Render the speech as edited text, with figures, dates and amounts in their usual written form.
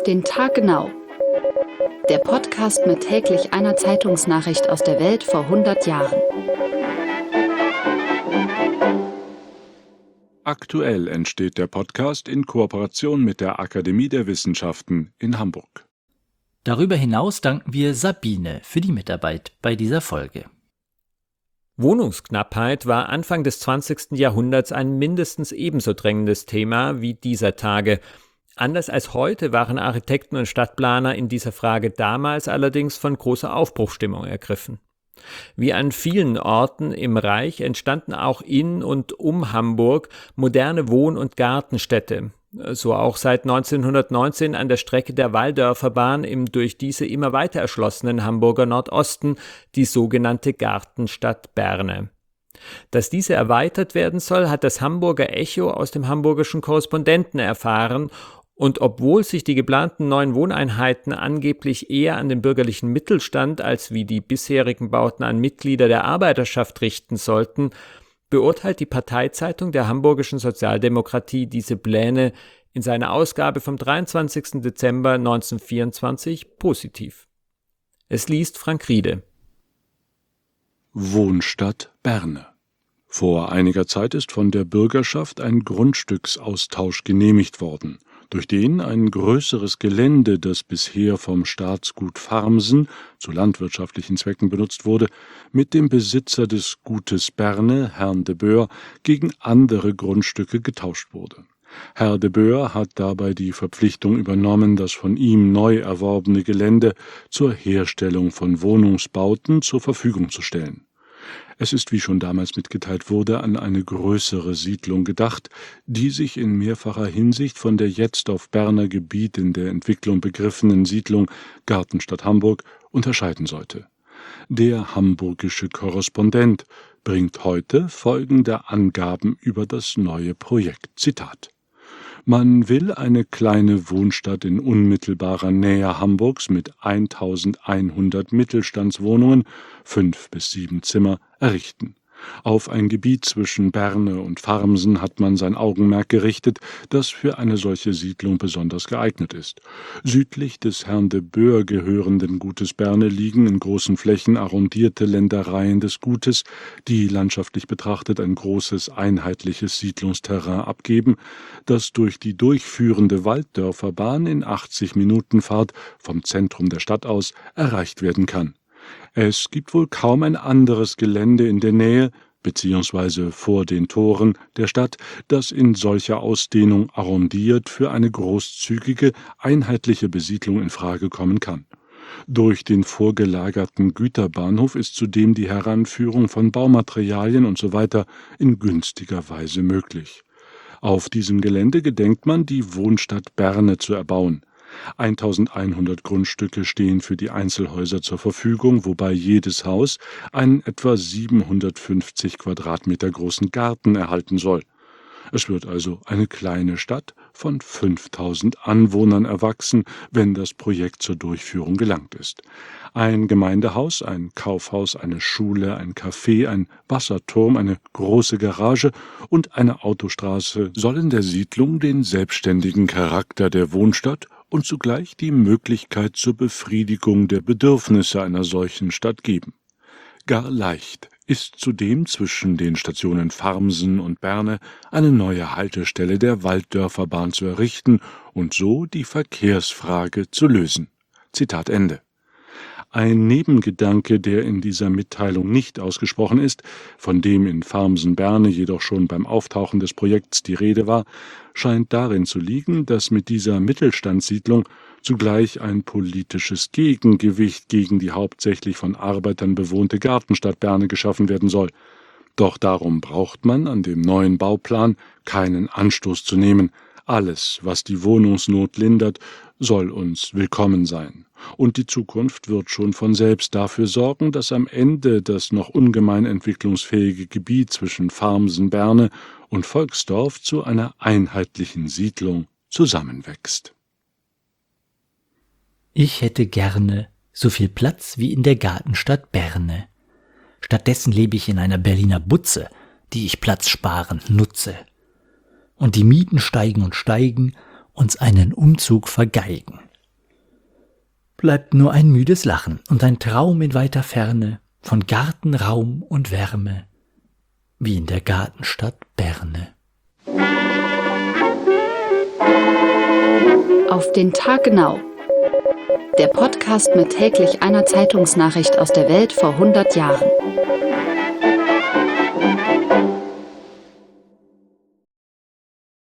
den Tag genau. Der Podcast mit täglich einer Zeitungsnachricht aus der Welt vor 100 Jahren. Aktuell entsteht der Podcast in Kooperation mit der Akademie der Wissenschaften in Hamburg. Darüber hinaus danken wir Sabine für die Mitarbeit bei dieser Folge. Wohnungsknappheit war Anfang des 20. Jahrhunderts ein mindestens ebenso drängendes Thema wie dieser Tage. Anders als heute waren Architekten und Stadtplaner in dieser Frage damals allerdings von großer Aufbruchsstimmung ergriffen. Wie an vielen Orten im Reich entstanden auch in und um Hamburg moderne Wohn- und Gartenstädte. So auch seit 1919 an der Strecke der Walldörferbahn im durch diese immer weiter erschlossenen Hamburger Nordosten, die sogenannte Gartenstadt Berne. Dass diese erweitert werden soll, hat das Hamburger Echo aus dem Hamburgischen Korrespondenten erfahren, und obwohl sich die geplanten neuen Wohneinheiten angeblich eher an den bürgerlichen Mittelstand als wie die bisherigen Bauten an Mitglieder der Arbeiterschaft richten sollten, beurteilt die Parteizeitung der Hamburgischen Sozialdemokratie diese Pläne in seiner Ausgabe vom 23. Dezember 1924 positiv. Es liest Frank Riede. Wohnstadt Berne. Vor einiger Zeit ist von der Bürgerschaft ein Grundstücksaustausch genehmigt worden, durch den ein größeres Gelände, das bisher vom Staatsgut Farmsen zu landwirtschaftlichen Zwecken benutzt wurde, mit dem Besitzer des Gutes Berne, Herrn de Boer, gegen andere Grundstücke getauscht wurde. Herr de Boer hat dabei die Verpflichtung übernommen, das von ihm neu erworbene Gelände zur Herstellung von Wohnungsbauten zur Verfügung zu stellen. Es ist, wie schon damals mitgeteilt wurde, an eine größere Siedlung gedacht, die sich in mehrfacher Hinsicht von der jetzt auf Berner Gebiet in der Entwicklung begriffenen Siedlung Gartenstadt Hamburg unterscheiden sollte. Der hamburgische Korrespondent bringt heute folgende Angaben über das neue Projekt. Zitat: Man will eine kleine Wohnstadt in unmittelbarer Nähe Hamburgs mit 1100 Mittelstandswohnungen, 5 bis 7 Zimmer, errichten. Auf ein Gebiet zwischen Berne und Farmsen hat man sein Augenmerk gerichtet, das für eine solche Siedlung besonders geeignet ist. Südlich des Herrn de Boer gehörenden Gutes Berne liegen in großen Flächen arrondierte Ländereien des Gutes, die landschaftlich betrachtet ein großes einheitliches Siedlungsterrain abgeben, das durch die durchführende Walddörferbahn in 80 Minuten Fahrt vom Zentrum der Stadt aus erreicht werden kann. Es gibt wohl kaum ein anderes Gelände in der Nähe bzw. vor den Toren der Stadt, das in solcher Ausdehnung arrondiert für eine großzügige, einheitliche Besiedlung in Frage kommen kann. Durch den vorgelagerten Güterbahnhof ist zudem die Heranführung von Baumaterialien usw. in günstiger Weise möglich. Auf diesem Gelände gedenkt man, die Wohnstadt Berne zu erbauen. 1100 Grundstücke stehen für die Einzelhäuser zur Verfügung, wobei jedes Haus einen etwa 750 Quadratmeter großen Garten erhalten soll. Es wird also eine kleine Stadt von 5000 Anwohnern erwachsen, wenn das Projekt zur Durchführung gelangt ist. Ein Gemeindehaus, ein Kaufhaus, eine Schule, ein Café, ein Wasserturm, eine große Garage und eine Autostraße sollen der Siedlung den selbstständigen Charakter der Wohnstadt und zugleich die Möglichkeit zur Befriedigung der Bedürfnisse einer solchen Stadt geben. Gar leicht ist zudem zwischen den Stationen Farmsen und Berne eine neue Haltestelle der Walddörferbahn zu errichten und so die Verkehrsfrage zu lösen. Zitat Ende. Ein Nebengedanke, der in dieser Mitteilung nicht ausgesprochen ist, von dem in Farmsen-Berne jedoch schon beim Auftauchen des Projekts die Rede war, scheint darin zu liegen, dass mit dieser Mittelstandssiedlung zugleich ein politisches Gegengewicht gegen die hauptsächlich von Arbeitern bewohnte Gartenstadt Berne geschaffen werden soll. Doch darum braucht man an dem neuen Bauplan keinen Anstoß zu nehmen. Alles, was die Wohnungsnot lindert, soll uns willkommen sein. Und die Zukunft wird schon von selbst dafür sorgen, dass am Ende das noch ungemein entwicklungsfähige Gebiet zwischen Farmsen-Berne und Volksdorf zu einer einheitlichen Siedlung zusammenwächst. Ich hätte gerne so viel Platz wie in der Gartenstadt Berne. Stattdessen lebe ich in einer Berliner Butze, die ich platzsparend nutze. Und die Mieten steigen und steigen, uns einen Umzug vergeigen. bleibt nur ein müdes Lachen und ein Traum in weiter Ferne von Garten, Raum und Wärme, wie in der Gartenstadt Berne. Auf den Tag genau. Der Podcast mit täglich einer Zeitungsnachricht aus der Welt vor 100 Jahren.